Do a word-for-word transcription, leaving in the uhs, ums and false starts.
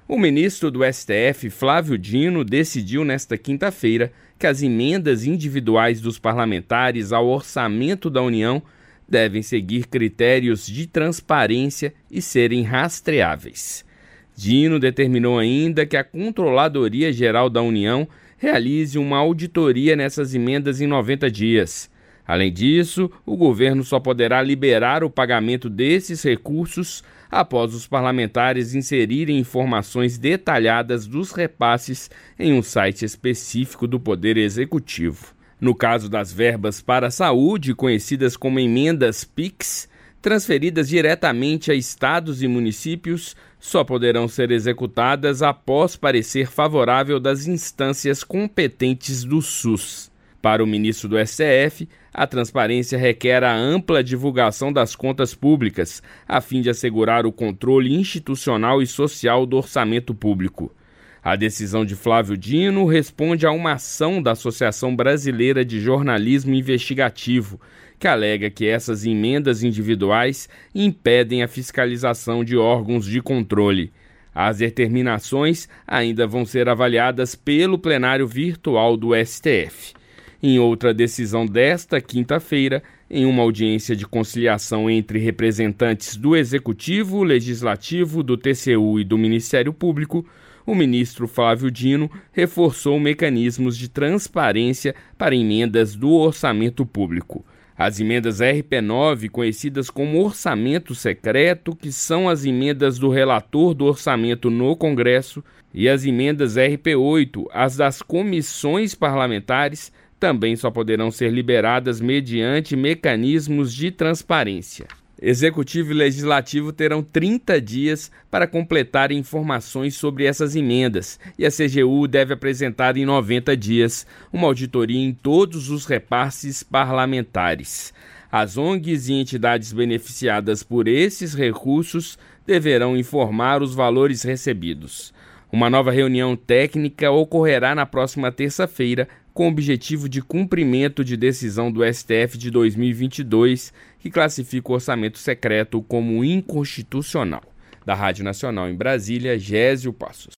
O ministro do S T F, Flávio Dino, decidiu nesta quinta-feira que as emendas individuais dos parlamentares ao orçamento da União devem seguir critérios de transparência e serem rastreáveis. Dino determinou ainda que a Controladoria Geral da União realize uma auditoria nessas emendas em noventa dias. Além disso, o governo só poderá liberar o pagamento desses recursos após os parlamentares inserirem informações detalhadas dos repasses em um site específico do Poder Executivo. No caso das verbas para a saúde, conhecidas como emendas PIX, transferidas diretamente a estados e municípios, só poderão ser executadas após parecer favorável das instâncias competentes do SUS. Para o ministro do S T F, a transparência requer a ampla divulgação das contas públicas, a fim de assegurar o controle institucional e social do orçamento público. A decisão de Flávio Dino responde a uma ação da Associação Brasileira de Jornalismo Investigativo, que alega que essas emendas individuais impedem a fiscalização de órgãos de controle. As determinações ainda vão ser avaliadas pelo plenário virtual do S T F. Em outra decisão desta quinta-feira, em uma audiência de conciliação entre representantes do Executivo, Legislativo, do T C U e do Ministério Público, o ministro Flávio Dino reforçou mecanismos de transparência para emendas do orçamento público. As emendas R P nove, conhecidas como orçamento secreto, que são as emendas do relator do orçamento no Congresso, e as emendas R P oito, as das comissões parlamentares, também só poderão ser liberadas mediante mecanismos de transparência. Executivo e Legislativo terão trinta dias para completar informações sobre essas emendas e a C G U deve apresentar em noventa dias uma auditoria em todos os repasses parlamentares. As O N Gs e entidades beneficiadas por esses recursos deverão informar os valores recebidos. Uma nova reunião técnica ocorrerá na próxima terça-feira com o objetivo de cumprimento de decisão do S T F de dois mil e vinte e dois, que classifica o orçamento secreto como inconstitucional. Da Rádio Nacional em Brasília, Gésio Passos.